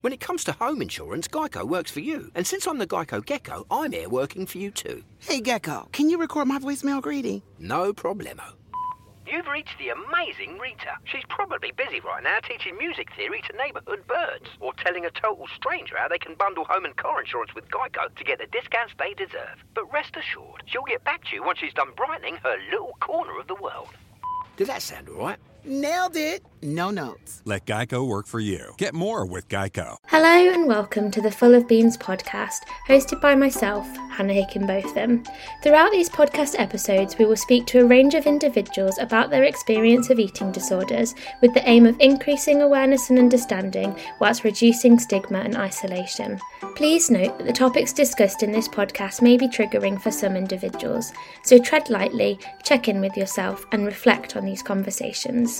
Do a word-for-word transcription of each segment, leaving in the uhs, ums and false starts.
When it comes to home insurance, Geico works for you. And since I'm the Geico Gecko, I'm here working for you too. Hey, Gecko, can you record my voicemail greeting? No problemo. You've reached the amazing Rita. She's probably busy right now teaching music theory to neighbourhood birds, or telling a total stranger how they can bundle home and car insurance with Geico to get the discounts they deserve. But rest assured, she'll get back to you once she's done brightening her little corner of the world. Did that sound all right? Nailed it. No notes. Let Geico work for you. Get more with Geico. Hello and welcome to the Full of Beans podcast, hosted by myself, Hannah Hickenbotham. Throughout these podcast episodes, we will speak to a range of individuals about their experience of eating disorders, with the aim of increasing awareness and understanding, whilst reducing stigma and isolation. Please note that the topics discussed in this podcast may be triggering for some individuals, so tread lightly, check in with yourself, and reflect on these conversations.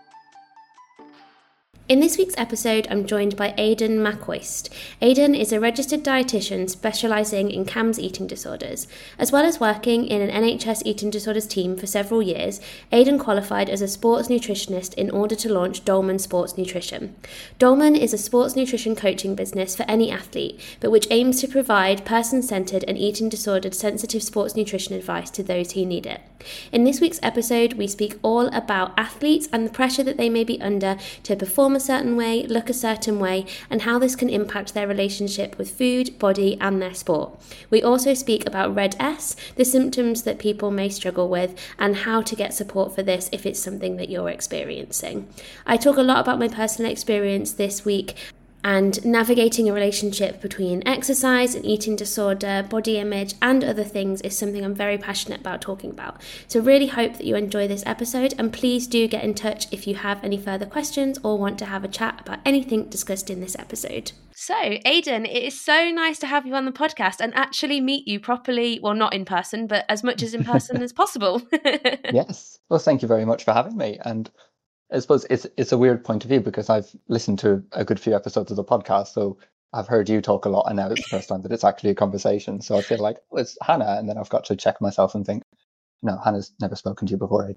In this week's episode, I'm joined by Aidan McCoist. Aidan is a registered dietitian specialising in C A M S eating disorders. As well as working in an N H S eating disorders team for several years, Aidan qualified as a sports nutritionist in order to launch Dolman Sports Nutrition. Dolman is a sports nutrition coaching business for any athlete, but which aims to provide person-centred and eating disordered sensitive sports nutrition advice to those who need it. In this week's episode, we speak all about athletes and the pressure that they may be under to perform a certain way, look a certain way, and how this can impact their relationship with food, body, and their sport. We also speak about Red S, the symptoms that people may struggle with, and how to get support for this if it's something that you're experiencing. I talk a lot about my personal experience this week, and navigating a relationship between exercise and eating disorder, body image, and other things is something I'm very passionate about talking about. So really hope that you enjoy this episode, and please do get in touch if you have any further questions or want to have a chat about anything discussed in this episode. So, Aidan, it is so nice to have you on the podcast and actually meet you properly, well, not in person, but as much as in person as possible. Yes. Well, thank you very much for having me. And I suppose it's it's a weird point of view because I've listened to a good few episodes of the podcast, so I've heard you talk a lot, and now it's the first time that it's actually a conversation. So I feel like, oh, it's Hannah, and then I've got to check myself and think, no, Hannah's never spoken to you before.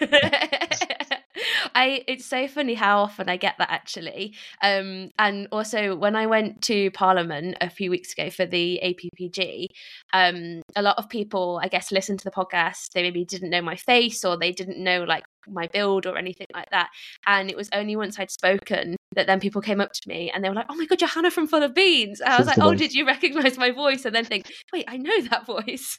I it's so funny how often I get that, actually. Um, and also when I went to Parliament a few weeks ago for the A P P G, um, a lot of people, I guess, listened to the podcast. They maybe didn't know my face, or they didn't know like my build or anything like that. And it was only once I'd spoken that then people came up to me and they were like, "Oh my God, you're Hannah from Full of Beans." And I was like, "Oh, did you recognise my voice?" And then think, "Wait, I know that voice."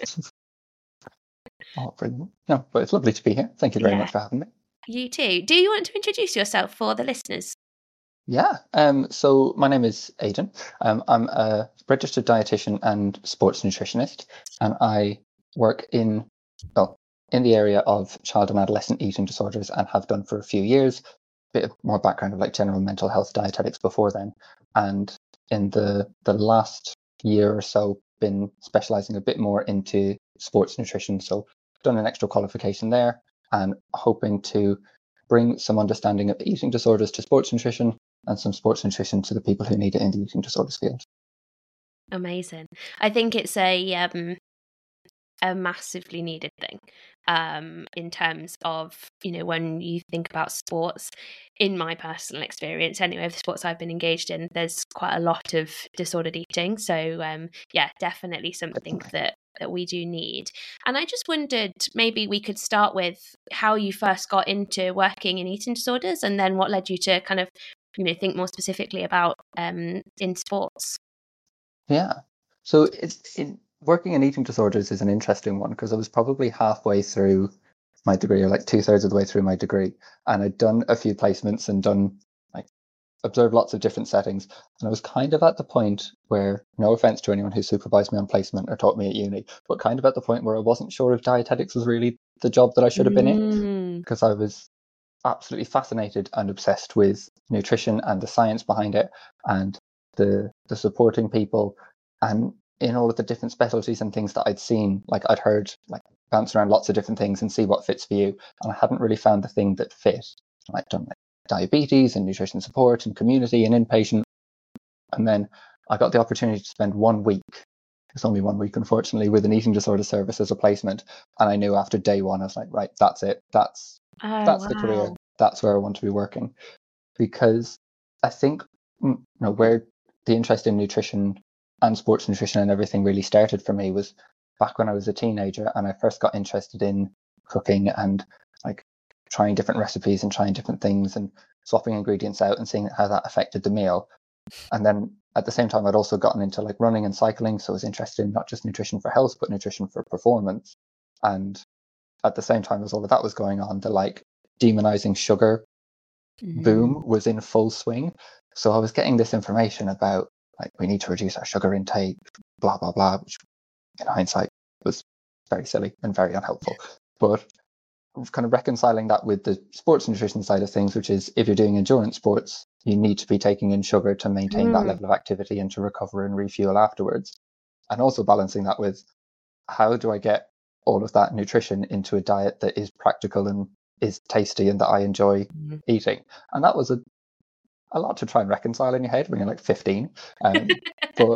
Oh, brilliant. No, but it's lovely to be here. Thank you very yeah. much for having me. You too. Do you want to introduce yourself for the listeners? Yeah. Um, so my name is Aidan. Um, I'm a registered dietitian and sports nutritionist, and I work in well in the area of child and adolescent eating disorders, and have done for a few years. A bit of more background of like general mental health dietetics before then, and in the the last year or so, been specialising a bit more into sports nutrition. So done an extra qualification there, and hoping to bring some understanding of eating disorders to sports nutrition, and some sports nutrition to the people who need it in the eating disorders field. Amazing. I think it's a um, a massively needed thing um, in terms of, you know, when you think about sports. In my personal experience, anyway, of the sports I've been engaged in, there's quite a lot of disordered eating. So um, yeah, definitely something definitely. that that we do need. And I just wondered, maybe we could start with how you first got into working in eating disorders, and then what led you to kind of, you know, think more specifically about um, in sports. Yeah. So it's in working in eating disorders is an interesting one, because I was probably halfway through my degree, or like two thirds of the way through my degree, and I'd done a few placements and done like observed lots of different settings, and I was kind of at the point where, no offense to anyone who supervised me on placement or taught me at uni, but kind of at the point where I wasn't sure if dietetics was really the job that I should have been Mm. in, because I was absolutely fascinated and obsessed with nutrition and the science behind it, and the the supporting people, and in all of the different specialties and things that I'd seen, like I'd heard like bounce around lots of different things and see what fits for you, and I hadn't really found the thing that fit. I'd done like diabetes and nutrition support and community and inpatient, and then I got the opportunity to spend one week, it's only one week unfortunately, with an eating disorder service as a placement, and I knew after day one I was like, right, that's it, that's Oh, that's wow. the career, that's where I want to be working. Because I think you know, where the interest in nutrition and sports nutrition and everything really started for me was back when I was a teenager and I first got interested in cooking and like trying different recipes and trying different things and swapping ingredients out and seeing how that affected the meal. And then at the same time, I'd also gotten into like running and cycling. So I was interested in not just nutrition for health, but nutrition for performance. And at the same time as all of that was going on, the like demonizing sugar mm. boom was in full swing. So I was getting this information about like, we need to reduce our sugar intake, blah, blah, blah, which in hindsight was very silly and very unhelpful. But kind of reconciling that with the sports nutrition side of things, which is if you're doing endurance sports, you need to be taking in sugar to maintain mm. that level of activity and to recover and refuel afterwards. And also balancing that with how do I get all of that nutrition into a diet that is practical and is tasty and that I enjoy mm. eating. And that was a a lot to try and reconcile in your head when you're like fifteen. Um, but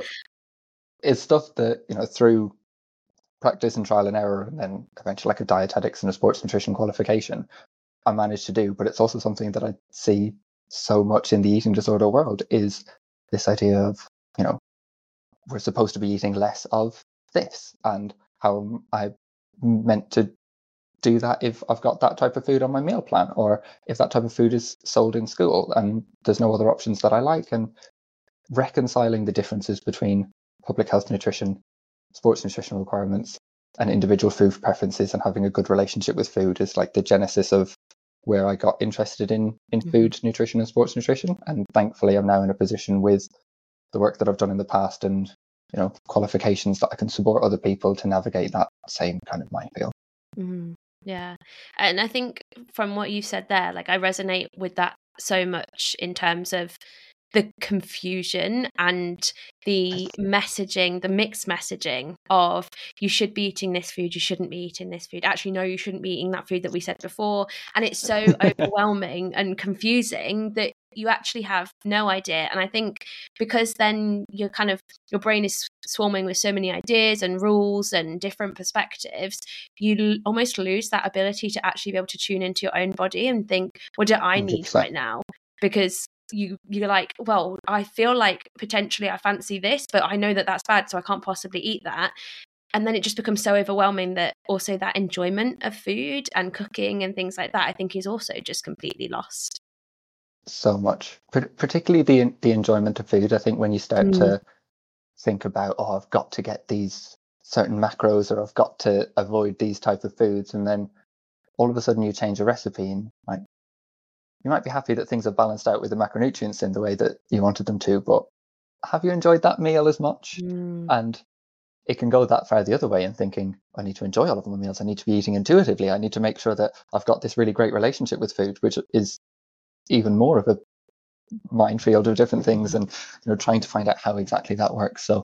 it's stuff that, you know, through practice and trial and error and then eventually like a dietetics and a sports nutrition qualification, I managed to do. But it's also something that I see so much in the eating disorder world is this idea of, you know, we're supposed to be eating less of this and how I'm meant to do that if I've got that type of food on my meal plan or if that type of food is sold in school and there's no other options that I like. And reconciling the differences between public health nutrition, sports nutrition requirements and individual food preferences and having a good relationship with food is like the genesis of where I got interested in in mm-hmm. food nutrition and sports nutrition. And thankfully I'm now in a position with the work that I've done in the past and, you know, qualifications that I can support other people to navigate that same kind of minefield. Mm-hmm. Yeah. And I think from what you said there, like I resonate with that so much in terms of the confusion and the messaging, the mixed messaging of you should be eating this food, you shouldn't be eating this food. Actually, no, you shouldn't be eating that food that we said before. And it's so overwhelming and confusing that you actually have no idea. And I think because then you're kind of, your brain is swarming with so many ideas and rules and different perspectives, you l- almost lose that ability to actually be able to tune into your own body and think, what do I need right now? Because you you're like, well, I feel like potentially I fancy this, but I know that that's bad, so I can't possibly eat that. And then it just becomes so overwhelming that also that enjoyment of food and cooking and things like that, I think, is also just completely lost. So much, particularly the the enjoyment of food. I think when you start mm. to think about, oh, I've got to get these certain macros or I've got to avoid these type of foods, and then all of a sudden you change a recipe and like, you might be happy that things are balanced out with the macronutrients in the way that you wanted them to, but have you enjoyed that meal as much? Mm. And it can go that far the other way and thinking, I need to enjoy all of my meals. I need to be eating intuitively. I need to make sure that I've got this really great relationship with food, which is even more of a minefield of different things and, you know, trying to find out how exactly that works. So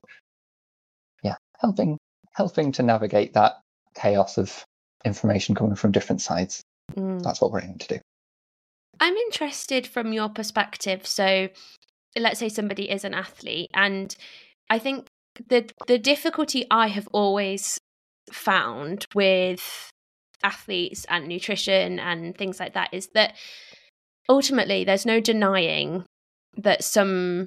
yeah, helping helping to navigate that chaos of information coming from different sides. Mm. That's what we're aiming to do. I'm interested from your perspective. So let's say somebody is an athlete, and I think the the difficulty I have always found with athletes and nutrition and things like that is that ultimately there's no denying that some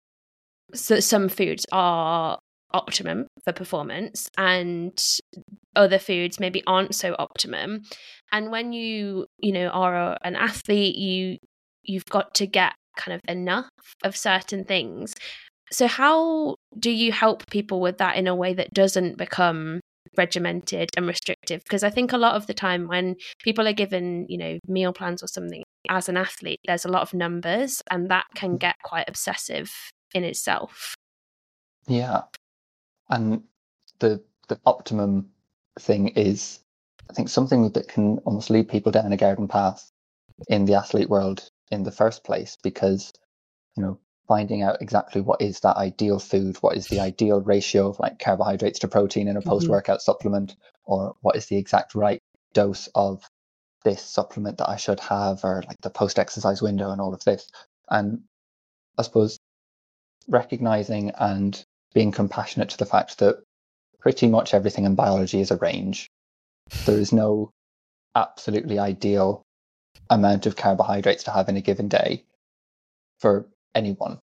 so some foods are optimum for performance and other foods maybe aren't so optimum. And when you you know are a, an athlete, you you've got to get kind of enough of certain things. So how do you help people with that in a way that doesn't become regimented and restrictive? Because I think a lot of the time when people are given, you know, meal plans or something as an athlete, there's a lot of numbers and that can get quite obsessive in itself. Yeah. And the the optimum thing is, I think, something that can almost lead people down a garden path in the athlete world in the first place, because, you know, finding out exactly what is that ideal food, what is the ideal ratio of like carbohydrates to protein in a post-workout mm-hmm. supplement, or what is the exact right dose of this supplement that I should have, or like the post-exercise window and all of this. And I suppose recognizing and being compassionate to the fact that pretty much everything in biology is a range. There is no absolutely ideal amount of carbohydrates to have in a given day for anyone.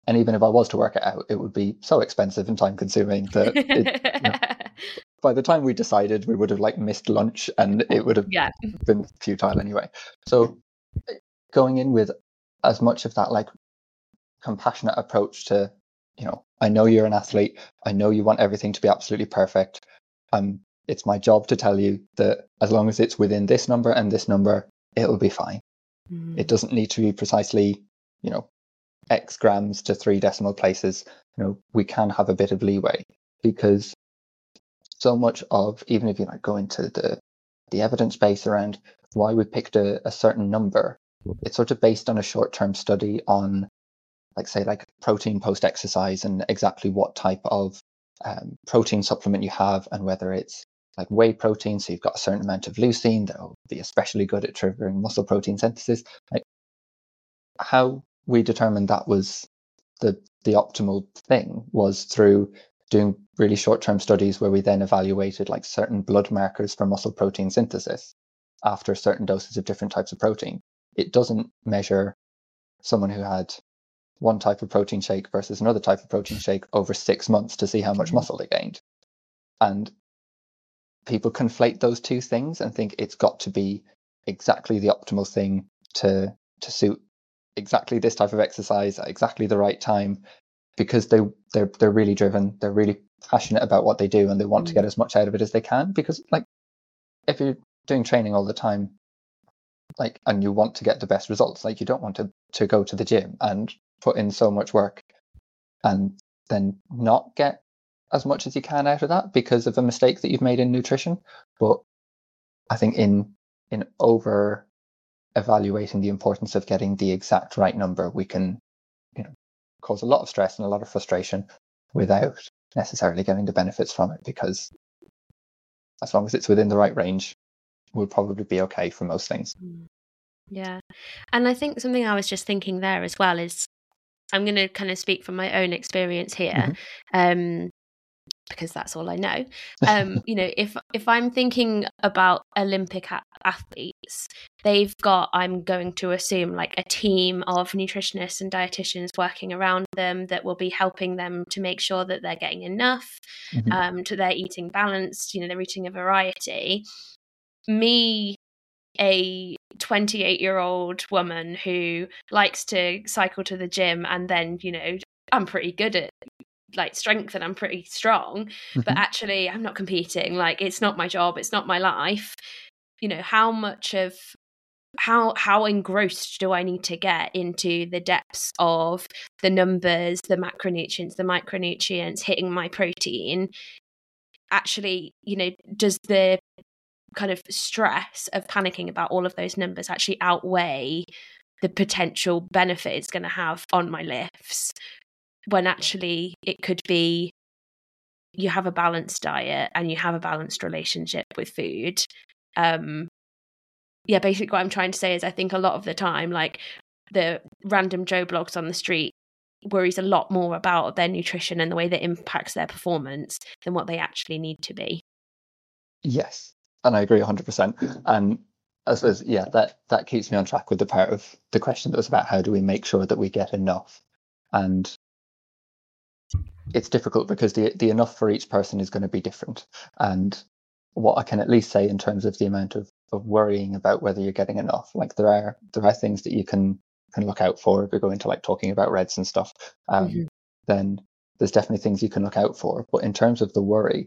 And even if I was to work it out, it would be so expensive and time consuming that it, you know, by the time we decided, we would have like missed lunch and it would have Yeah. been futile anyway. So going in with as much of that like compassionate approach to, you know, I know you're an athlete. I know you want everything to be absolutely perfect. Um, it's my job to tell you that as long as it's within this number and this number, it'll be fine. Mm. It doesn't need to be precisely, you know, X grams to three decimal places. You know, we can have a bit of leeway, because so much of, even if you like go into the the evidence base around why we picked a, a certain number, it's sort of based on a short-term study on, like say, like protein post-exercise and exactly what type of um, protein supplement you have, and whether it's like whey protein, so you've got a certain amount of leucine that will be especially good at triggering muscle protein synthesis. Like how we determined that was the the optimal thing was through doing really short-term studies where we then evaluated like certain blood markers for muscle protein synthesis after certain doses of different types of protein. It doesn't measure someone who had one type of protein shake versus another type of protein shake over six months to see how much muscle they gained. And people conflate those two things and think it's got to be exactly the optimal thing to to suit exactly this type of exercise at exactly the right time, because they they're they're really driven, they're really passionate about what they do, and they want mm. to get as much out of it as they can. Because like if you're doing training all the time, like, and you want to get the best results, like you don't want to to go to the gym and put in so much work and then not get as much as you can out of that because of a mistake that you've made in nutrition. But I think in in over evaluating the importance of getting the exact right number, we can, you know, cause a lot of stress and a lot of frustration without necessarily getting the benefits from it, because as long as it's within the right range, we'll probably be okay for most things. Yeah. And I think something I was just thinking there as well is, I'm going to kind of speak from my own experience here, mm-hmm. um, because that's all I know. Um, you know, if if I'm thinking about Olympic a- athletes, they've got, I'm going to assume, like a team of nutritionists and dietitians working around them that will be helping them to make sure that they're getting enough, mm-hmm. um, to they're eating balanced, you know, they're eating a variety. Me, a twenty-eight-year-old woman who likes to cycle to the gym, and then, you know, I'm pretty good at like strength and I'm pretty strong, mm-hmm. but actually I'm not competing. Like, it's not my job, it's not my life. You know, how much of how how engrossed do I need to get into the depths of the numbers, the macronutrients, the micronutrients, hitting my protein? Actually, you know, does the kind of stress of panicking about all of those numbers actually outweigh the potential benefit it's going to have on my lifts, when actually it could be you have a balanced diet and you have a balanced relationship with food? Um, yeah, basically what I'm trying to say is I think a lot of the time, like the random Joe blogs on the street worries a lot more about their nutrition and the way that impacts their performance than what they actually need to be. Yes, and I agree one hundred percent. And I suppose, yeah, that, that keeps me on track with the part of the question that was about how do we make sure that we get enough. And it's difficult because the the enough for each person is going to be different. And what I can at least say in terms of the amount of, of worrying about whether you're getting enough, like there are there are things that you can can look out for if you're going to like talking about reds and stuff. Um, mm-hmm. Then there's definitely things you can look out for. But in terms of the worry,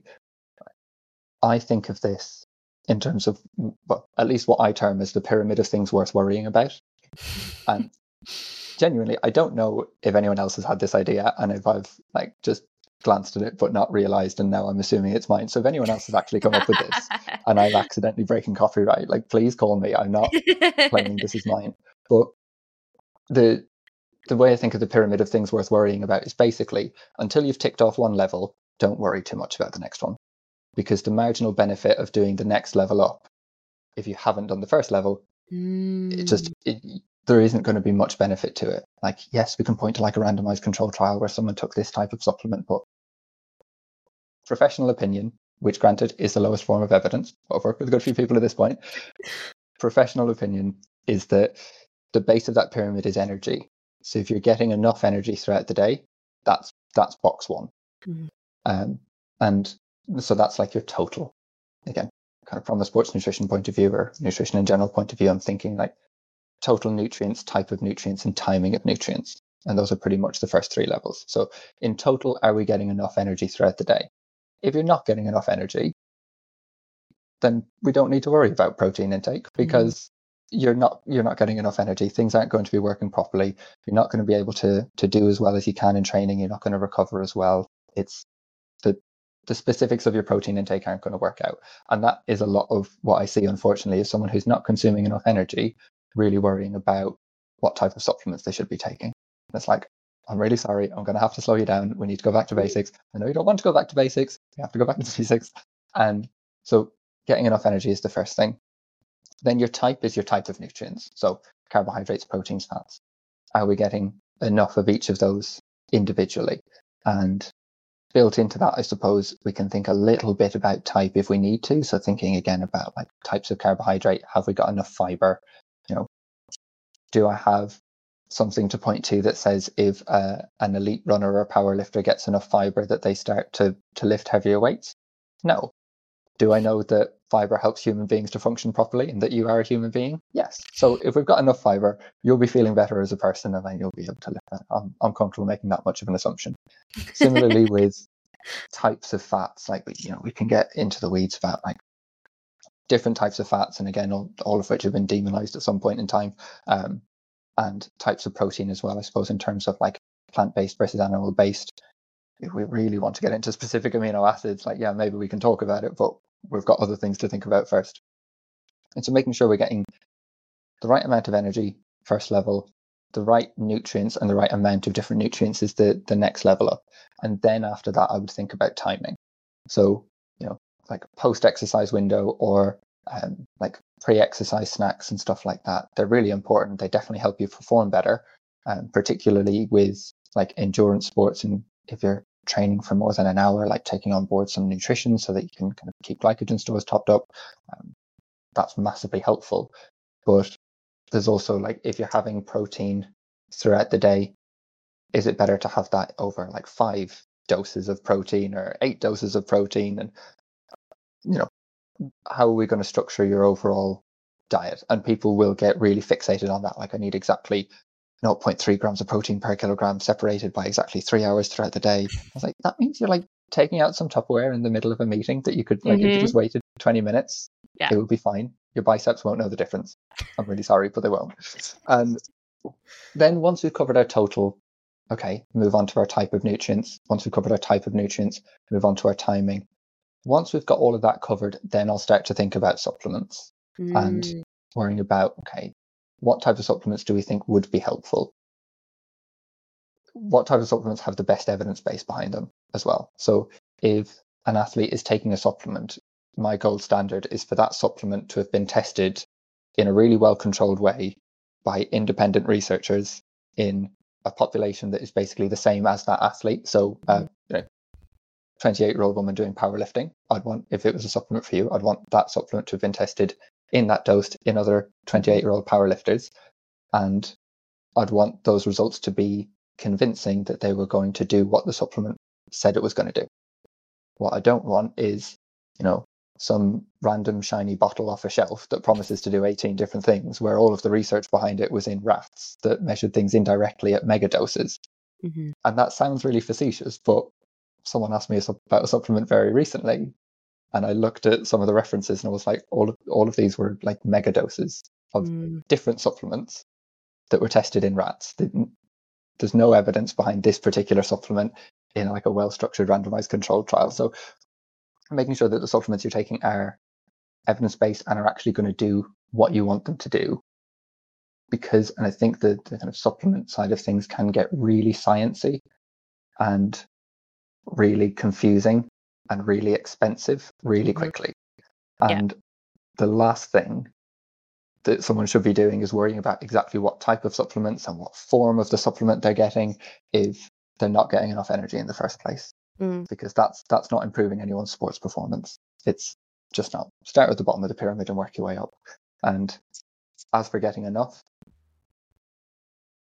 I think of this in terms of, well, at least what I term as the pyramid of things worth worrying about. And genuinely, I don't know if anyone else has had this idea and if I've like just glanced at it but not realized, and now I'm assuming it's mine. So if anyone else has actually come up with this and I'm accidentally breaking copyright, like please call me. I'm not claiming this is mine. But the the way I think of the pyramid of things worth worrying about is basically, until you've ticked off one level, don't worry too much about the next one. Because the marginal benefit of doing the next level up, if you haven't done the first level, mm. it just it, there isn't going to be much benefit to it. Like, yes, we can point to like a randomized control trial where someone took this type of supplement, but professional opinion, which granted is the lowest form of evidence, but I've worked with a good few people at this point, professional opinion is that the base of that pyramid is energy. So if you're getting enough energy throughout the day, that's that's box one. Mm. Um, and so that's like your total. Again, kind of from a sports nutrition point of view or nutrition in general point of view, I'm thinking like total nutrients, type of nutrients, and timing of nutrients. And those are pretty much the first three levels. So in total, are we getting enough energy throughout the day? If you're not getting enough energy, then we don't need to worry about protein intake because mm. you're not you're not getting enough energy. Things aren't going to be working properly. You're not going to be able to to do as well as you can in training. You're not going to recover as well. It's the the specifics of your protein intake aren't going to work out. And that is a lot of what I see, unfortunately, is someone who's not consuming enough energy, really worrying about what type of supplements they should be taking. And it's like, I'm really sorry, I'm going to have to slow you down. We need to go back to basics. I know you don't want to go back to basics. You have to go back to basics. And so getting enough energy is the first thing. Then your type is your type of nutrients. So carbohydrates, proteins, fats. Are we getting enough of each of those individually? And built into that, I suppose, we can think a little bit about type if we need to. So thinking again about like types of carbohydrate, have we got enough fiber? You know, do I have something to point to that says if uh, an elite runner or a power lifter gets enough fiber that they start to to lift heavier weights? No. Do I know that fiber helps human beings to function properly and that you are a human being? Yes. So if we've got enough fiber, you'll be feeling better as a person and then you'll be able to lift that. I'm, I'm comfortable making that much of an assumption. Similarly with types of fats, like, you know, we can get into the weeds about like different types of fats, and again, all, all of which have been demonized at some point in time, um, and types of protein as well, I suppose, in terms of like plant-based versus animal-based. If we really want to get into specific amino acids, like, yeah, maybe we can talk about it, but we've got other things to think about first. And so making sure we're getting the right amount of energy, first level, the right nutrients and the right amount of different nutrients is the, the next level up. And then after that, I would think about timing. So, you know, like post-exercise window or um, like pre-exercise snacks and stuff like that. They're really important. They definitely help you perform better, um, particularly with like endurance sports. And if you're training for more than an hour, like taking on board some nutrition so that you can kind of keep glycogen stores topped up, um, that's massively helpful. But there's also like, if you're having protein throughout the day, is it better to have that over like five doses of protein or eight doses of protein? And, you know, how are we going to structure your overall diet? And people will get really fixated on that. Like, I need exactly zero point three grams of protein per kilogram separated by exactly three hours throughout the day. I was like, that means you're like taking out some Tupperware in the middle of a meeting that you could like, mm-hmm. if you just waited twenty minutes, yeah. it would be fine. Your biceps won't know the difference. I'm really sorry, but they won't. And then once we've covered our total, okay, move on to our type of nutrients. Once we've covered our type of nutrients, move on to our timing. Once we've got all of that covered, then I'll start to think about supplements mm. and worrying about, okay, what type of supplements do we think would be helpful? What type of supplements have the best evidence base behind them as well? So if an athlete is taking a supplement, my gold standard is for that supplement to have been tested in a really well-controlled way by independent researchers in a population that is basically the same as that athlete. So, uh, you know, twenty-eight-year-old woman doing powerlifting, I'd want, if it was a supplement for you, I'd want that supplement to have been tested in that dose in other twenty-eight-year-old powerlifters. And I'd want those results to be convincing that they were going to do what the supplement said it was going to do. What I don't want is, you know, some random shiny bottle off a shelf that promises to do eighteen different things, where all of the research behind it was in rats that measured things indirectly at mega doses. Mm-hmm. And that sounds really facetious, but someone asked me about a supplement very recently, and I looked at some of the references and I was like, all of, all of these were like mega doses of mm. different supplements that were tested in rats. There's no evidence behind this particular supplement in like a well-structured randomized controlled trial. So making sure that the supplements you're taking are evidence-based and are actually going to do what you want them to do. Because, and I think that the kind of supplement side of things can get really sciencey and really confusing and really expensive really quickly. And yeah. the last thing that someone should be doing is worrying about exactly what type of supplements and what form of the supplement they're getting if they're not getting enough energy in the first place. Mm. Because that's that's not improving anyone's sports performance. It's just not. Start at the bottom of the pyramid and work your way up. And as for getting enough, I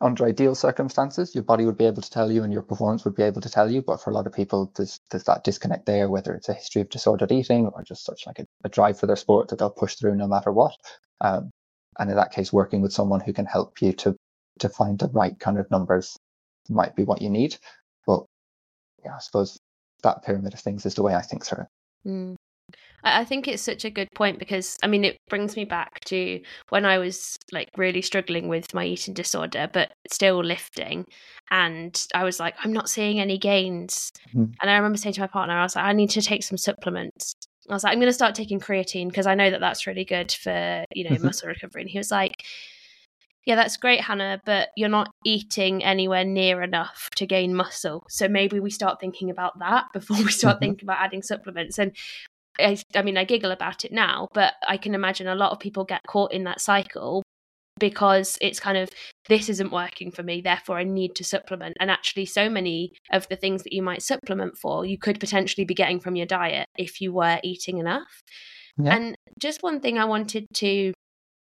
under ideal circumstances, your body would be able to tell you and your performance would be able to tell you. But for a lot of people, there's, there's that disconnect there, whether it's a history of disordered eating or just such like a, a drive for their sport that they'll push through no matter what. Um, and in that case, working with someone who can help you to to find the right kind of numbers might be what you need. But yeah, I suppose that pyramid of things is the way I think through it. Mm. I think it's such a good point because, I mean, it brings me back to when I was like really struggling with my eating disorder, but still lifting. And I was like, I'm not seeing any gains. Mm-hmm. And I remember saying to my partner, I was like, I need to take some supplements. I was like, I'm going to start taking creatine because I know that that's really good for, you know, mm-hmm. muscle recovery. And he was like, yeah, that's great, Hannah, but you're not eating anywhere near enough to gain muscle. So maybe we start thinking about that before we start mm-hmm. thinking about adding supplements. And I, I mean, I giggle about it now, but I can imagine a lot of people get caught in that cycle because it's kind of, this isn't working for me, therefore I need to supplement. And actually, so many of the things that you might supplement for, you could potentially be getting from your diet if you were eating enough. Yeah. And just one thing I wanted to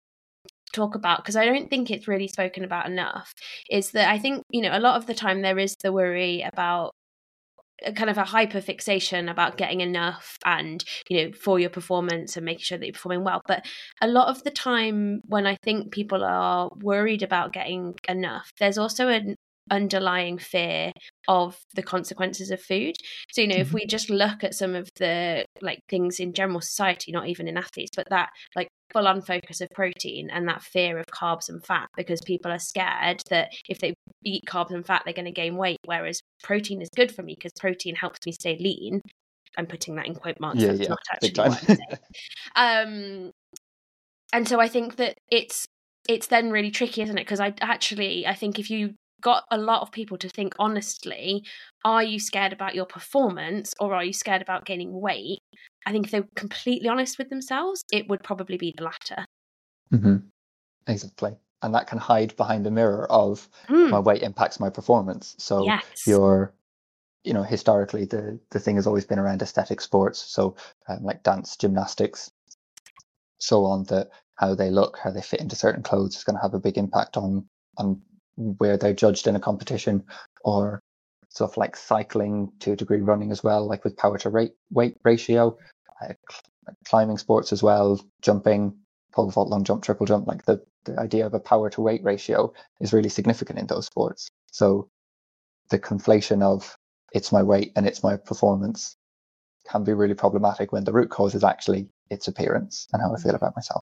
talk about, because I don't think it's really spoken about enough, is that I think, you know, a lot of the time there is the worry about kind of a hyper fixation about getting enough and, you know, for your performance and making sure that you're performing well. But a lot of the time when I think people are worried about getting enough, there's also an underlying fear of the consequences of food. So, you know, mm-hmm. if we just look at some of the like things in general society, not even in athletes, but that like full on focus of protein and that fear of carbs and fat, because people are scared that if they eat carbs and fat, they're going to gain weight, whereas protein is good for me because protein helps me stay lean. I'm putting that in quote marks. Yeah, That's yeah, not actually what I'm saying. Um, and so I think that it's it's then really tricky, isn't it? Because I actually, I think if you got a lot of people to think honestly, are you scared about your performance or are you scared about gaining weight? I think if they were completely honest with themselves, it would probably be the latter. Mm-hmm. Exactly. And that can hide behind the mirror of mm. my weight impacts my performance. So yes. you're, you know, historically the, the thing has always been around aesthetic sports. So um, like dance, gymnastics, so on, that how they look, how they fit into certain clothes is going to have a big impact on on where they're judged in a competition, or stuff like cycling, to a degree running as well, like with power to rate, weight ratio, uh, climbing sports as well, jumping, pole vault, long jump, triple jump, like the, the idea of a power to weight ratio is really significant in those sports. So the conflation of it's my weight and it's my performance can be really problematic when the root cause is actually its appearance and how I feel about myself.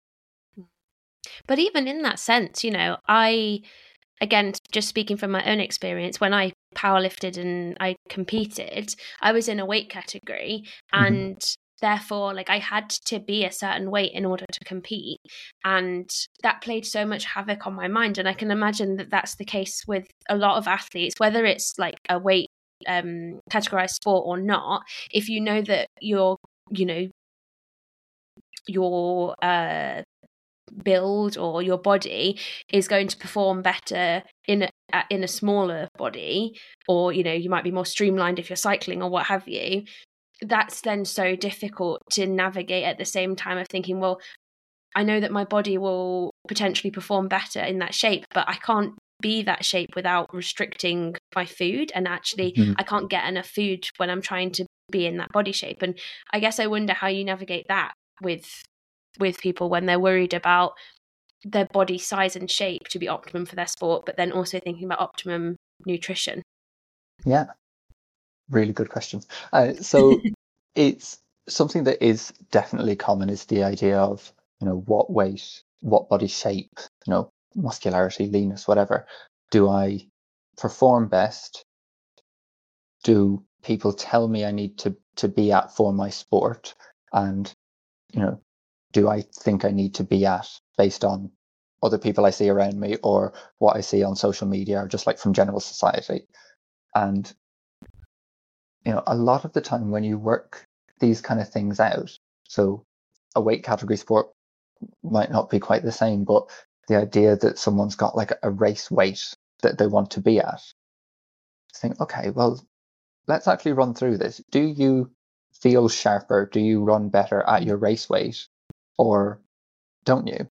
But even in that sense, you know, I, again, just speaking from my own experience, when I powerlifted and I competed, I was in a weight category and mm-hmm. therefore, like, I had to be a certain weight in order to compete. And that played so much havoc on my mind. And I can imagine that that's the case with a lot of athletes, whether it's like a weight um, categorized sport or not. If you know that you're, you know, your uh, build or your body is going to perform better in a, in a smaller body, or, you know, you might be more streamlined if you're cycling or what have you, that's then so difficult to navigate at the same time of thinking, well, I know that my body will potentially perform better in that shape, but I can't be that shape without restricting my food. And actually, mm-hmm. I can't get enough food when I'm trying to be in that body shape. And I guess I wonder how you navigate that with with people when they're worried about their body size and shape to be optimum for their sport, but then also thinking about optimum nutrition. Yeah. Really good questions. Uh, so it's something that is definitely common is the idea of, you know, what weight, what body shape, you know, muscularity, leanness, whatever, do I perform best? Do people tell me I need to, to be at for my sport? And, you know, do I think I need to be at based on other people I see around me or what I see on social media or just like from general society? And you know, a lot of the time when you work these kind of things out, so a weight category sport might not be quite the same, but the idea that someone's got like a race weight that they want to be at, think, okay, well, let's actually run through this. Do you feel sharper? Do you run better at your race weight, or don't you?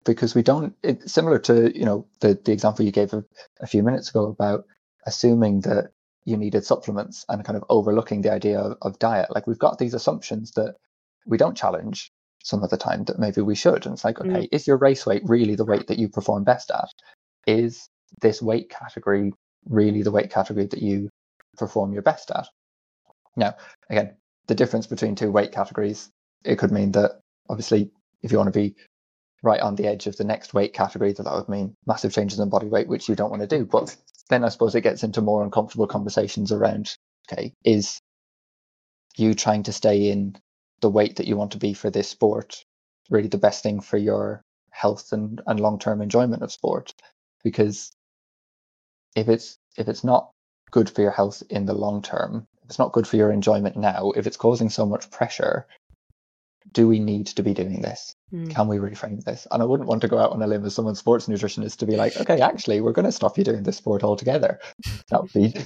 because we don't, it's similar to, you know, the, the example you gave a, a few minutes ago about assuming that you needed supplements and kind of overlooking the idea of, of diet. Like we've got these assumptions that we don't challenge some of the time that maybe we should. And it's like, okay, mm. is your race weight really the weight that you perform best at? Is this weight category really the weight category that you perform your best at? Now, again, the difference between two weight categories, it could mean that obviously if you want to be right on the edge of the next weight category, that that would mean massive changes in body weight, which you don't want to do. But then I suppose it gets into more uncomfortable conversations around, okay, is you trying to stay in the weight that you want to be for this sport really the best thing for your health and, and long-term enjoyment of sport? Because if it's if it's not good for your health in the long term, if it's not good for your enjoyment now, if it's causing so much pressure, do we need to be doing this? Mm. Can we reframe this? And I wouldn't want to go out on a limb as someone's sports nutritionist to be like, okay, actually, we're going to stop you doing this sport altogether. That would be,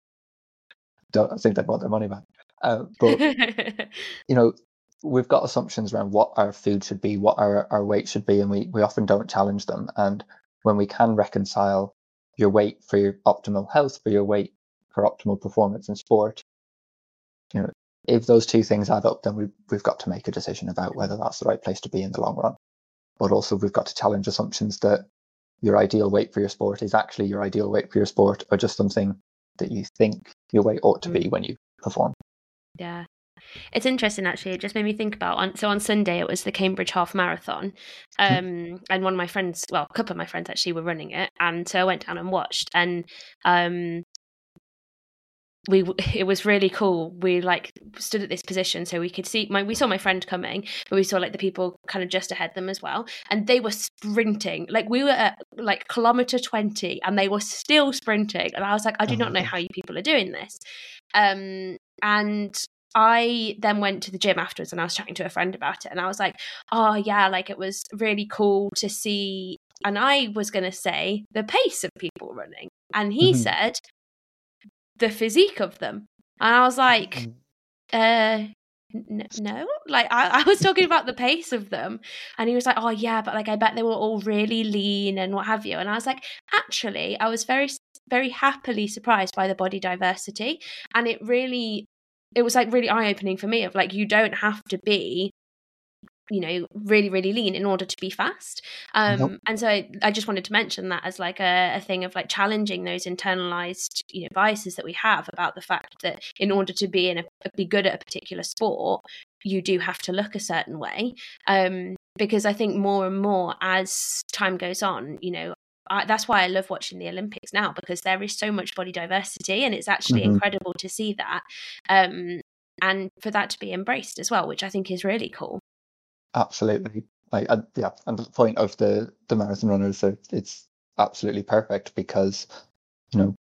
don't I think they'd want their money back. Uh, but, you know, we've got assumptions around what our food should be, what our, our weight should be, and we, we often don't challenge them. And when we can reconcile your weight for your optimal health, for your weight for optimal performance in sport, you know, if those two things add up, then we, we've got to make a decision about whether that's the right place to be in the long run. But also we've got to challenge assumptions that your ideal weight for your sport is actually your ideal weight for your sport, or just something that you think your weight ought to be when you perform. Yeah. It's interesting, actually. It just made me think about, on, so on Sunday, it was the Cambridge Half Marathon. Um, and one of my friends, well, a couple of my friends actually were running it. And so I went down and watched. And um, we it was really cool. We like stood at this position so we could see, my we saw my friend coming, but we saw like the people kind of just ahead them as well. And they were sprinting. Like we were at like kilometer twenty and they were still sprinting. And I was like, I do not know how you people are doing this. Um, and I then went to the gym afterwards and I was chatting to a friend about it, and I was like, oh yeah, like it was really cool to see. And I was going to say the pace of people running, and he mm-hmm. said the physique of them. And I was like, uh, n- no, like I-, I was talking about the pace of them. And he was like, oh yeah, but like I bet they were all really lean and what have you. And I was like, actually, I was very, very happily surprised by the body diversity. And it really, it was like really eye-opening for me of like, you don't have to be, you know, really, really lean in order to be fast. Um, nope. And so I, I just wanted to mention that as like a, a thing of like challenging those internalized, you know, biases that we have about the fact that in order to be in a, be good at a particular sport, you do have to look a certain way. Um, because I think more and more as time goes on, you know, I, that's why I love watching the Olympics now, because there is so much body diversity, and it's actually mm-hmm. incredible to see that, um, and for that to be embraced as well, which I think is really cool. Absolutely, like uh, yeah, and the point of the the marathon runners, so it's absolutely perfect because, you know,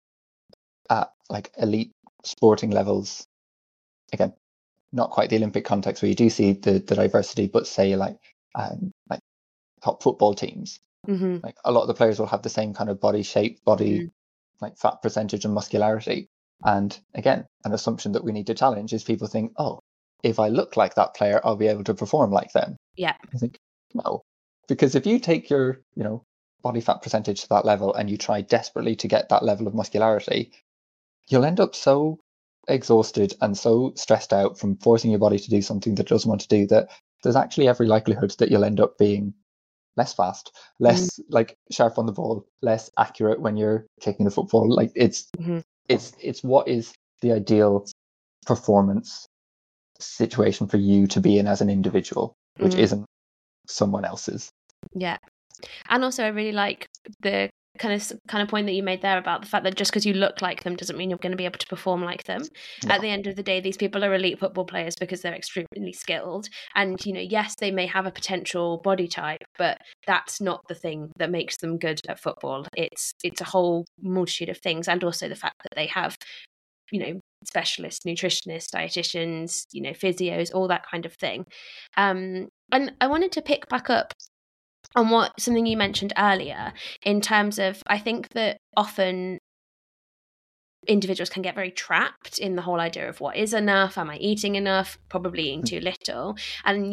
at like elite sporting levels, again, not quite the Olympic context where you do see the the diversity, but say like um, like top football teams. Mm-hmm. Like a lot of the players will have the same kind of body shape, body mm-hmm. like fat percentage and muscularity. And again, an assumption that we need to challenge is people think, oh, if I look like that player, I'll be able to perform like them. Yeah. I think, no. Because if you take your, you know, body fat percentage to that level and you try desperately to get that level of muscularity, you'll end up so exhausted and so stressed out from forcing your body to do something that it doesn't want to do that there's actually every likelihood that you'll end up being less fast, less mm. like sharp on the ball, less accurate when you're kicking the football. Like it's mm-hmm. it's it's what is the ideal performance situation for you to be in as an individual, which mm. isn't someone else's. Yeah. And also I really like the kind of kind of point that you made there about the fact that just because you look like them doesn't mean you're going to be able to perform like them. No. At the end of the day, these people are elite football players because they're extremely skilled, and you know, yes, they may have a potential body type, but that's not the thing that makes them good at football. It's it's a whole multitude of things, and also the fact that they have, you know, specialists, nutritionists, dietitians, you know, physios, all that kind of thing. Um, and I wanted to pick back up on what something you mentioned earlier in terms of, I think that often individuals can get very trapped in the whole idea of what is enough, am I eating enough, probably eating too little. And you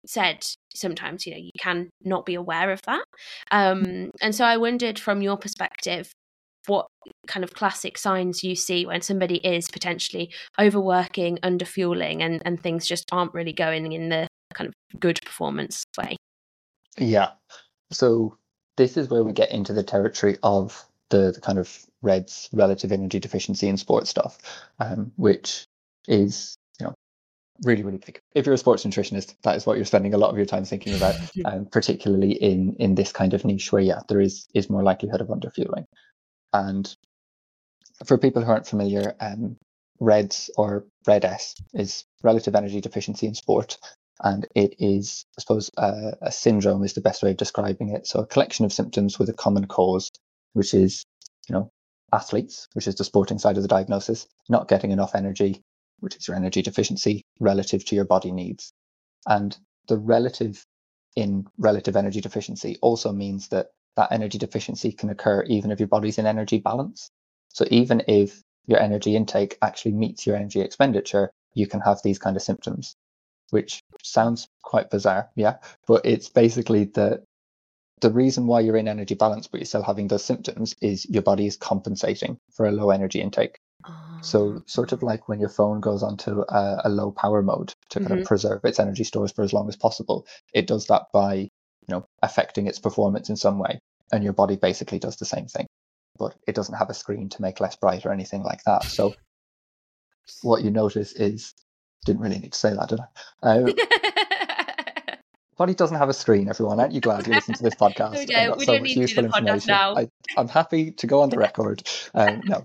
said sometimes, you know, you can not be aware of that. Um, and so I wondered, from your perspective, what kind of classic signs you see when somebody is potentially overworking, underfueling, and, and things just aren't really going in the kind of good performance way. Yeah. So this is where we get into the territory of the, the kind of RED-S relative energy deficiency in sports stuff, um, which is, you know, really, really big. If you're a sports nutritionist, that is what you're spending a lot of your time thinking about, um, particularly in in this kind of niche where, yeah, there is is more likelihood of underfueling. And for people who aren't familiar, um, RED-S or RED-S is relative energy deficiency in sport. And it is, I suppose, uh, a syndrome is the best way of describing it. So a collection of symptoms with a common cause, which is, you know, athletes, which is the sporting side of the diagnosis, not getting enough energy, which is your energy deficiency relative to your body needs. And the relative in relative energy deficiency also means that that energy deficiency can occur even if your body's in energy balance. So even if your energy intake actually meets your energy expenditure, you can have these kind of symptoms, which sounds quite bizarre, yeah, but it's basically the the reason why you're in energy balance but you're still having those symptoms is your body is compensating for a low energy intake. Oh. So sort of like when your phone goes onto a, a low power mode to kind mm-hmm. of preserve its energy stores for as long as possible, it does that by, you know, affecting its performance in some way, and your body basically does the same thing, but it doesn't have a screen to make less bright or anything like that. So what you notice is, didn't really need to say that, did I? Uh, body doesn't have a screen, everyone. Aren't you glad you listened to this podcast? No, yeah, we so don't need to do the podcast now. I, I'm happy to go on the record. Um, no.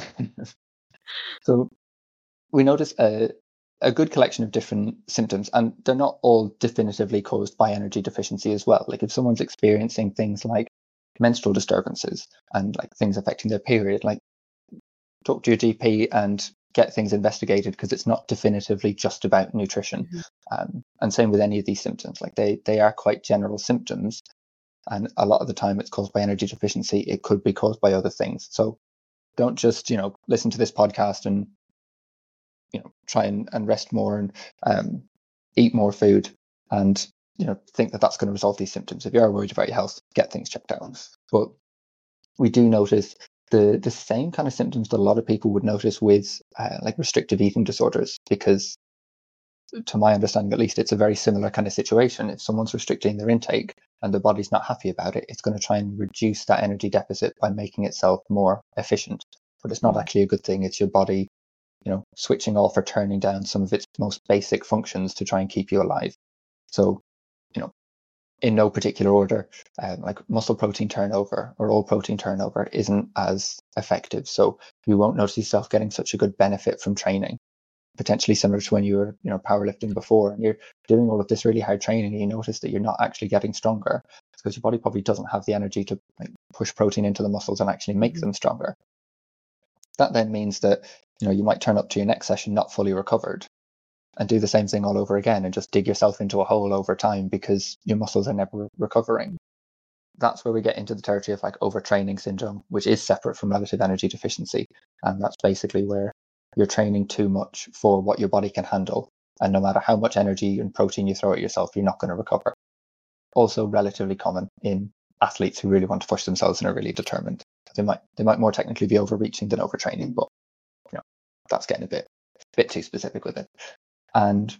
So we notice a, a good collection of different symptoms, and they're not all definitively caused by energy deficiency as well. Like if someone's experiencing things like menstrual disturbances and like things affecting their period, like talk to your G P and get things investigated, because it's not definitively just about nutrition. Mm-hmm. Um, and same with any of these symptoms, like they they are quite general symptoms, and a lot of the time it's caused by energy deficiency. It could be caused by other things. So don't just, you know, listen to this podcast and, you know, try and, and rest more and um, eat more food and, you know, think that that's going to resolve these symptoms. If you are worried about your health, get things checked out. But we do notice the the same kind of symptoms that a lot of people would notice with uh, like restrictive eating disorders, because to my understanding, at least, it's a very similar kind of situation. If someone's restricting their intake and the body's not happy about it, it's going to try and reduce that energy deficit by making itself more efficient. But it's not actually a good thing. It's your body, you know, switching off or turning down some of its most basic functions to try and keep you alive. So, you know, in no particular order, uh, like muscle protein turnover or all protein turnover isn't as effective. So you won't notice yourself getting such a good benefit from training, potentially similar to when you were, you know, powerlifting before, and you're doing all of this really hard training and you notice that you're not actually getting stronger because your body probably doesn't have the energy to like, push protein into the muscles and actually make mm-hmm. them stronger. That then means that, you know, you might turn up to your next session not fully recovered and do the same thing all over again and just dig yourself into a hole over time because your muscles are never recovering. That's where we get into the territory of like overtraining syndrome, which is separate from relative energy deficiency. And that's basically where you're training too much for what your body can handle. And no matter how much energy and protein you throw at yourself, you're not going to recover. Also relatively common in athletes who really want to push themselves and are really determined. They might they might more technically be overreaching than overtraining, but you know, that's getting a bit bit too specific with it. And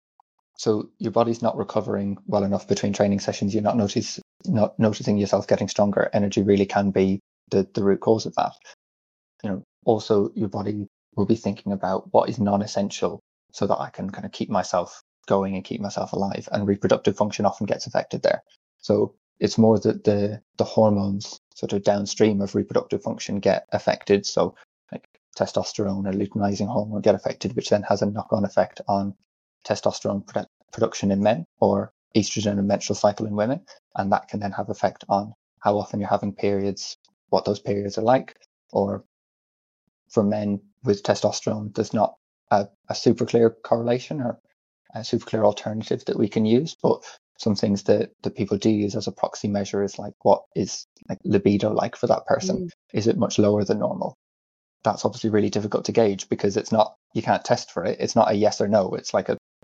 so your body's not recovering well enough between training sessions. You're not notice not noticing yourself getting stronger. Energy really can be the, the root cause of that. You know, also your body will be thinking about what is non-essential so that I can kind of keep myself going and keep myself alive. And reproductive function often gets affected there. So it's more that the the hormones sort of downstream of reproductive function get affected. So like testosterone and luteinizing hormone get affected, which then has a knock-on effect on testosterone produ- production in men or estrogen and menstrual cycle in women. And that can then have effect on how often you're having periods, what those periods are like. Or for men with testosterone, there's not a, a super clear correlation or a super clear alternative that we can use. But some things that, that people do use as a proxy measure is like, what is like libido like for that person? Mm. Is it much lower than normal? That's obviously really difficult to gauge because it's not, you can't test for it. It's not a yes or no. It's like a,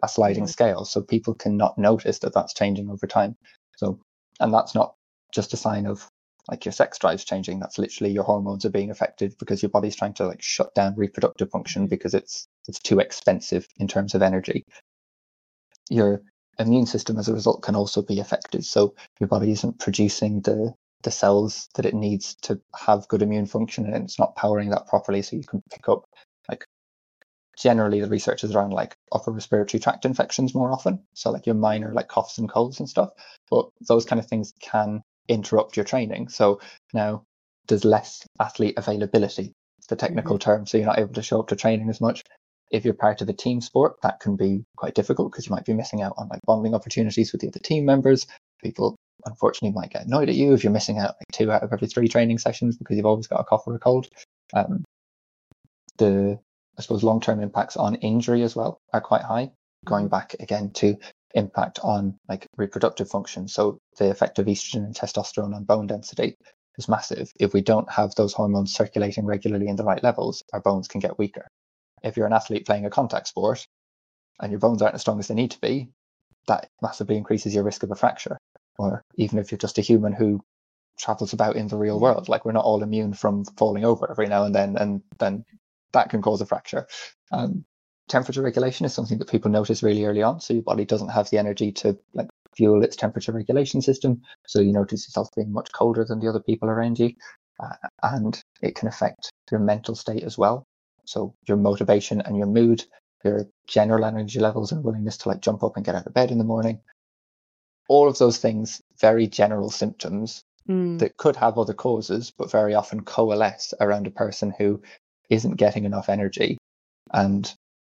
a sliding Mhm. scale, so people cannot notice that that's changing over time. So, and that's not just a sign of like your sex drive's changing. That's literally your hormones are being affected because your body's trying to like shut down reproductive function because it's it's too expensive in terms of energy. Your immune system as a result can also be affected. So your body isn't producing the the cells that it needs to have good immune function, and it's not powering that properly, so you can pick up like generally the research is around like upper respiratory tract infections more often, so like your minor like coughs and colds and stuff, but those kind of things can interrupt your training. So now there's less athlete availability, it's the technical Mhm. term, so you're not able to show up to training as much. If you're part of a team sport, that can be quite difficult because you might be missing out on like bonding opportunities with the other team members. People unfortunately might get annoyed at you if you're missing out like two out of every three training sessions because you've always got a cough or a cold. Um, the I suppose long-term impacts on injury as well are quite high. Going back again to impact on like reproductive function. So the effect of estrogen and testosterone on bone density is massive. If we don't have those hormones circulating regularly in the right levels, our bones can get weaker. If you're an athlete playing a contact sport and your bones aren't as strong as they need to be, that massively increases your risk of a fracture. Or even if you're just a human who travels about in the real world, like we're not all immune from falling over every now and then, and then that can cause a fracture. Um, temperature regulation is something that people notice really early on. So your body doesn't have the energy to like fuel its temperature regulation system. So you notice yourself being much colder than the other people around you. Uh, and it can affect your mental state as well. So your motivation and your mood, your general energy levels and willingness to like jump up and get out of bed in the morning. All of those things, very general symptoms Mm. that could have other causes, but very often coalesce around a person who isn't getting enough energy. And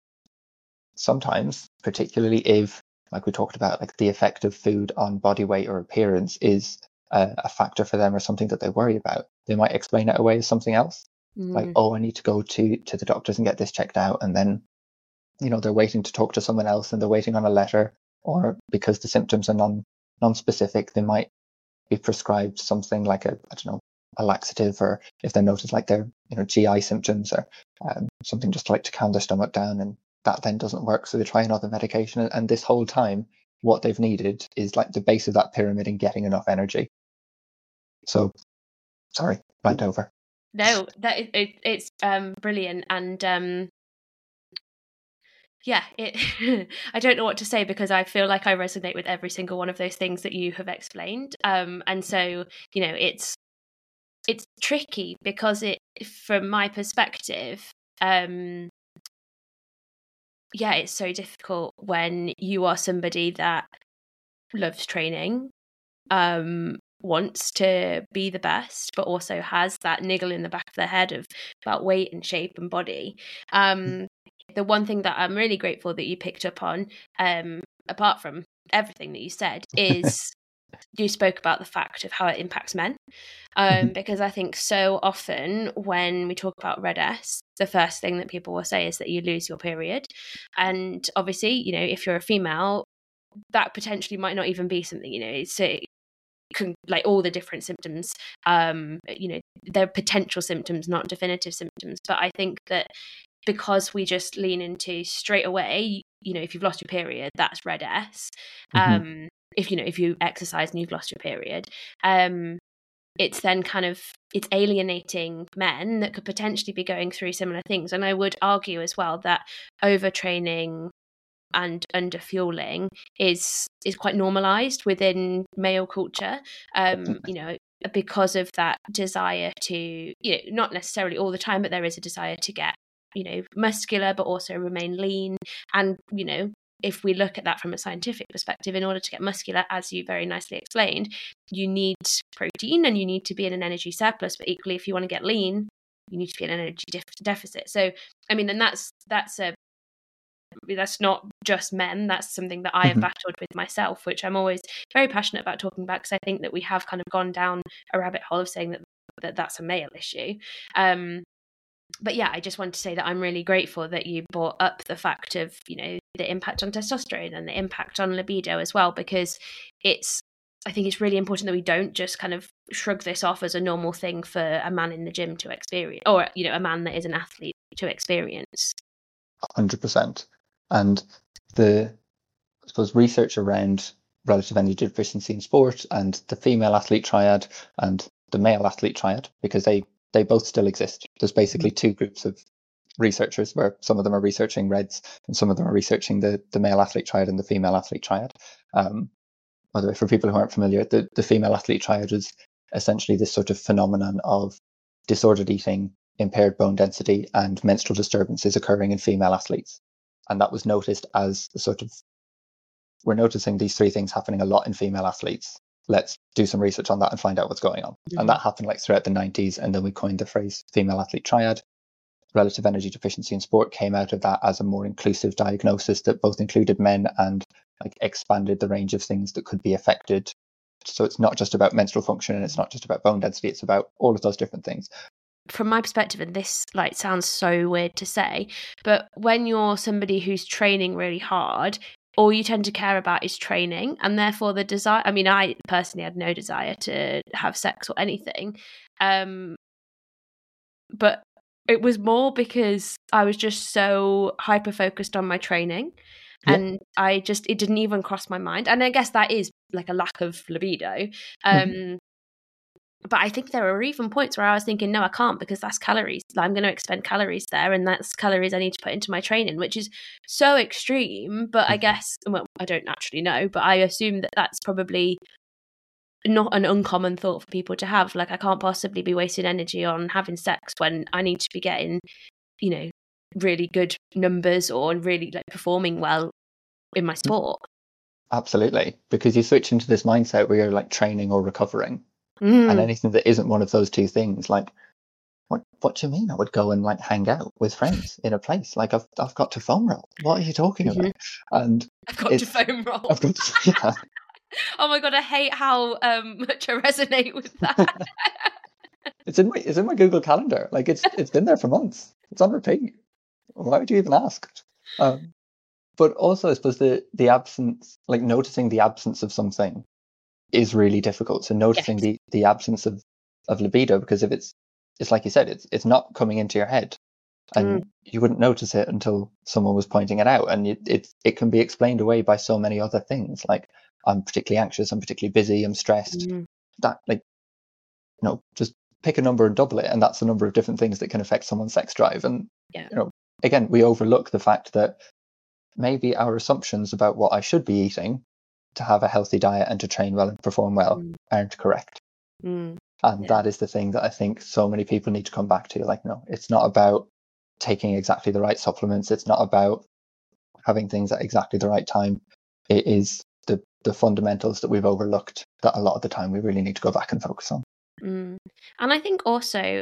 sometimes, particularly if, like we talked about, like the effect of food on body weight or appearance is a, a factor for them or something that they worry about, they might explain it away as something else. Mm. Like, oh, I need to go to to the doctors and get this checked out. And then, you know, they're waiting to talk to someone else and they're waiting on a letter, or because the symptoms are non non-specific, they might be prescribed something like a, I don't know, a laxative, or if they notice like their, you know, G I symptoms or um, something just like to calm their stomach down, and that then doesn't work. So they try another medication. And, and this whole time, what they've needed is like the base of that pyramid and getting enough energy. So, sorry, right over. No, that is, it, it's um, brilliant. And um, yeah, it. I don't know what to say because I feel like I resonate with every single one of those things that you have explained. Um, and so, you know, it's it's tricky because it, from my perspective, um, yeah, it's so difficult when you are somebody that loves training, um, wants to be the best, but also has that niggle in the back of their head of about weight and shape and body. Um, the one thing that I'm really grateful that you picked up on, um, apart from everything that you said, is you spoke about the fact of how it impacts men. Um, because I think so often when we talk about R E D S, the first thing that people will say is that you lose your period. And obviously, you know, if you're a female, that potentially might not even be something, you know, it's a, can, like all the different symptoms, um, you know, they're potential symptoms, not definitive symptoms. But I think that because we just lean into straight away, you know, if you've lost your period, that's R E D S. Mm-hmm. Um, if, you know, if you exercise and you've lost your period, um, it's then kind of, it's alienating men that could potentially be going through similar things. And I would argue as well that overtraining and underfueling is is quite normalized within male culture, um, you know, because of that desire to, you know, not necessarily all the time, but there is a desire to get, you know, muscular, but also remain lean. And, you know, if we look at that from a scientific perspective, in order to get muscular, as you very nicely explained, you need protein and you need to be in an energy surplus. But equally, if you want to get lean, you need to be in an energy def- deficit. So, I mean, and that's that's a that's not just men. That's something that I have Mhm. battled with myself, which I'm always very passionate about talking about, because I think that we have kind of gone down a rabbit hole of saying that, that that's a male issue. Um, but yeah, I just want to say that I'm really grateful that you brought up the fact of, you know, the impact on testosterone and the impact on libido as well, because it's, I think it's really important that we don't just kind of shrug this off as a normal thing for a man in the gym to experience, or, you know, a man that is an athlete to experience. one hundred percent. And the, I suppose, research around relative energy deficiency in sport and the female athlete triad and the male athlete triad, because they, they both still exist. There's basically two groups of researchers where some of them are researching RED-S and some of them are researching the, the male athlete triad and the female athlete triad. Um, by the way, for people who aren't familiar, the, the female athlete triad is essentially this sort of phenomenon of disordered eating, impaired bone density, and menstrual disturbances occurring in female athletes. And that was noticed as a sort of, we're noticing these three things happening a lot in female athletes. Let's do some research on that and find out what's going on. Mm-hmm. And that happened like throughout the nineties. And then we coined the phrase female athlete triad. Relative energy deficiency in sport came out of that as a more inclusive diagnosis that both included men and like expanded the range of things that could be affected. So it's not just about menstrual function and it's not just about bone density, it's about all of those different things. From my perspective, and this like sounds so weird to say, but when you're somebody who's training really hard, all you tend to care about is training, and therefore the desire, I mean, I personally had no desire to have sex or anything, um, but it was more because I was just so hyper focused on my training. Yeah. And I just, it didn't even cross my mind. And I guess that is like a lack of libido. Um, mm-hmm. But I think there are even points where I was thinking, no, I can't, because that's calories. I'm going to expend calories there, and that's calories I need to put into my training, which is so extreme. But mm-hmm. I guess, well, I don't actually know, but I assume that that's probably not an uncommon thought for people to have. Like, I can't possibly be wasting energy on having sex when I need to be getting, you know, really good numbers or really like performing well in my sport. Absolutely, because you switch into this mindset where you're like training or recovering. Mm. And anything that isn't one of those two things, like, what what do you mean I would go and like hang out with friends in a place? Like, I've I've got to foam roll. What are you talking mm-hmm. about? And I've got to foam roll. I've got to, yeah. Oh my god, I hate how um, much I resonate with that. it's in my it's in my Google Calendar. Like, it's it's been there for months. It's on repeat. Why would you even ask? Um, but also, I suppose the the absence, like noticing the absence of something, is really difficult. So noticing yes. the, the absence of, of libido, because if it's it's like you said, it's it's not coming into your head, and mm. you wouldn't notice it until someone was pointing it out, and it it, it can be explained away by so many other things. Like, I'm particularly anxious, I'm particularly busy, I'm stressed. Mm. That, like, you know, just pick a number and double it, and that's the number of different things that can affect someone's sex drive. And yeah. you know, again, we overlook the fact that maybe our assumptions about what I should be eating to have a healthy diet and to train well and perform well mm. aren't correct. Mm. And yeah. that is the thing that I think so many people need to come back to. Like, no, it's not about taking exactly the right supplements. It's not about having things at exactly the right time. It is the, the fundamentals that we've overlooked that a lot of the time we really need to go back and focus on. Mm. And I think also,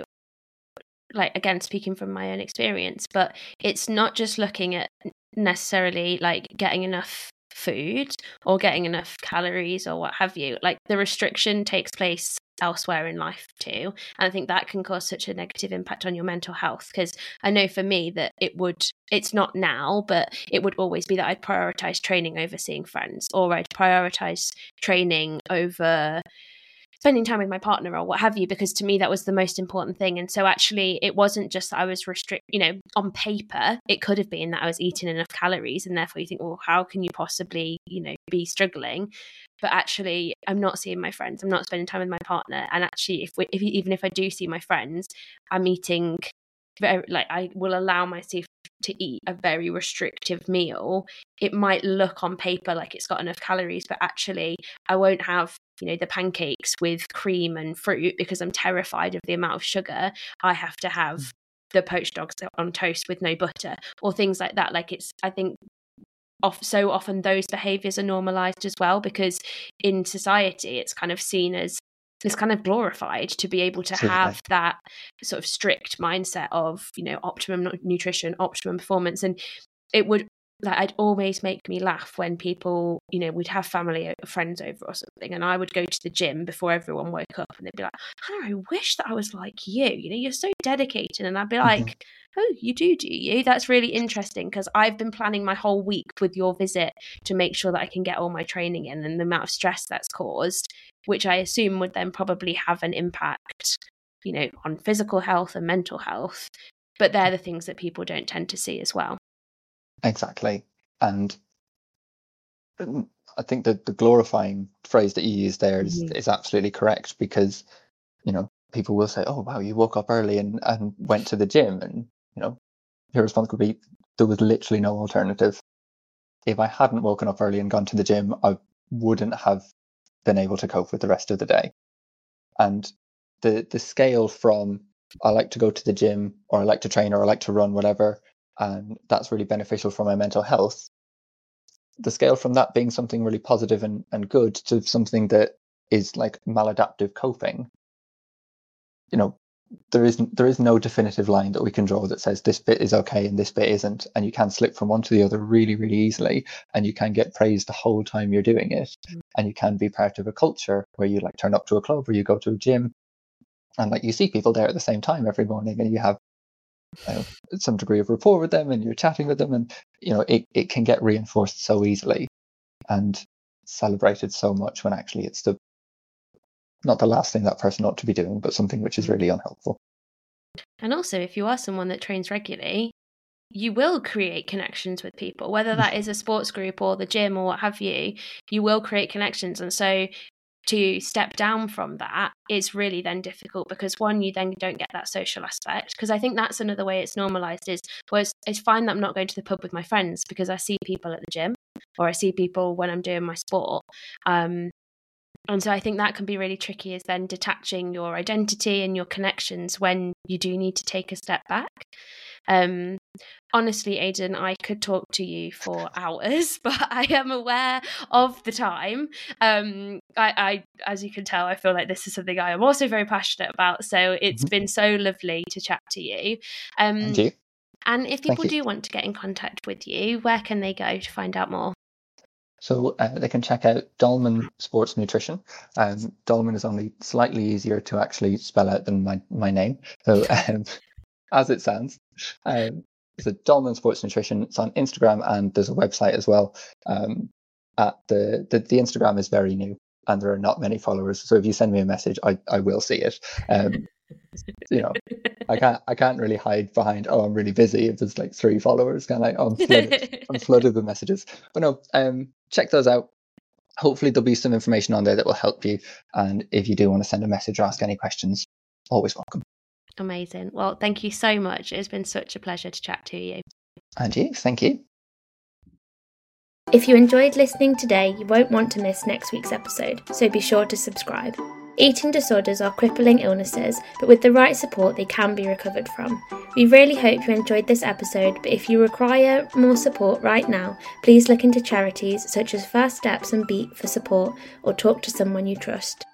like, again, speaking from my own experience, but it's not just looking at necessarily like getting enough food or getting enough calories or what have you. Like, the restriction takes place elsewhere in life too, and I think that can cause such a negative impact on your mental health, because I know for me that it would, it's not now, but it would always be that I'd prioritize training over seeing friends, or I'd prioritize training over spending time with my partner or what have you, because to me that was the most important thing. And so actually it wasn't just that I was restrict, you know, on paper it could have been that I was eating enough calories, and therefore you think, well, how can you possibly, you know, be struggling? But actually I'm not seeing my friends, I'm not spending time with my partner, and actually if, we, if even if I do see my friends, I'm eating very, like, I will allow myself to eat a very restrictive meal. It might look on paper like it's got enough calories, but actually I won't have, you know, the pancakes with cream and fruit because I'm terrified of the amount of sugar. I have to have the poached dogs on toast with no butter, or things like that. Like, it's, I think off, so often those behaviors are normalized as well, because in society it's kind of seen as, it's kind of glorified to be able to have that sort of strict mindset of, you know, optimum nutrition, optimum performance. And it would, like, I'd always make me laugh when people, you know, we'd have family friends over or something, and I would go to the gym before everyone woke up, and they'd be like, Hannah, I wish that I was like you, you know, you're so dedicated. And I'd be like, mm-hmm. oh, you do, do you? That's really interesting, because I've been planning my whole week with your visit to make sure that I can get all my training in, and the amount of stress that's caused, which I assume would then probably have an impact, you know, on physical health and mental health. But they're the things that people don't tend to see as well. Exactly. And I think that the glorifying phrase that you used there is, mm-hmm. is absolutely correct, because, you know, people will say, oh, wow, you woke up early and, and went to the gym. And, you know, your response would be, there was literally no alternative. If I hadn't woken up early and gone to the gym, I wouldn't have been able to cope with the rest of the day. And the the scale from I like to go to the gym, or I like to train, or I like to run, whatever, and that's really beneficial for my mental health, the scale from that being something really positive and, and good to something that is like maladaptive coping, you know, there is there is no definitive line that we can draw that says this bit is okay and this bit isn't, and you can slip from one to the other really, really easily, and you can get praised the whole time you're doing it, mm. and you can be part of a culture where you like turn up to a club or you go to a gym, and like you see people there at the same time every morning, and you have you know, some degree of rapport with them, and you're chatting with them, and you know it, it can get reinforced so easily and celebrated so much, when actually it's the not the last thing that person ought to be doing, but something which is really unhelpful. And also, if you are someone that trains regularly, you will create connections with people, whether that is a sports group or the gym or what have you, you will create connections. And so to step down from that is really then difficult, because one, you then don't get that social aspect, because I think that's another way it's normalized is, well, it's, it's fine that I'm not going to the pub with my friends because I see people at the gym, or I see people when I'm doing my sport. Um, And so I think that can be really tricky, is then detaching your identity and your connections when you do need to take a step back. Um, honestly, Aidan, I could talk to you for hours, but I am aware of the time. Um, I, I, as you can tell, I feel like this is something I am also very passionate about. So it's been so lovely to chat to you. Um, Thank you. And if people do want to get in contact with you, where can they go to find out more? So uh, they can check out Dolman Sports Nutrition. Um, Dolman is only slightly easier to actually spell out than my, my name. So um, as it sounds, um, it's a Dolman Sports Nutrition. It's on Instagram, and there's a website as well. Um, at the, the the Instagram is very new, and there are not many followers. So if you send me a message, I, I will see it. Um, you know, I can't I can't really hide behind, oh, I'm really busy if there's like three followers. Kind of like, oh, I'm flooded, I'm flooded with messages. But no, um, check those out. Hopefully there'll be some information on there that will help you. And if you do want to send a message or ask any questions, always welcome. Amazing. Well, thank you so much. It's been such a pleasure to chat to you. And you, thank you. If you enjoyed listening today, you won't want to miss next week's episode, so be sure to subscribe. Eating disorders are crippling illnesses, but with the right support they can be recovered from. We really hope you enjoyed this episode, but if you require more support right now, please look into charities such as First Steps and Beat for support, or talk to someone you trust.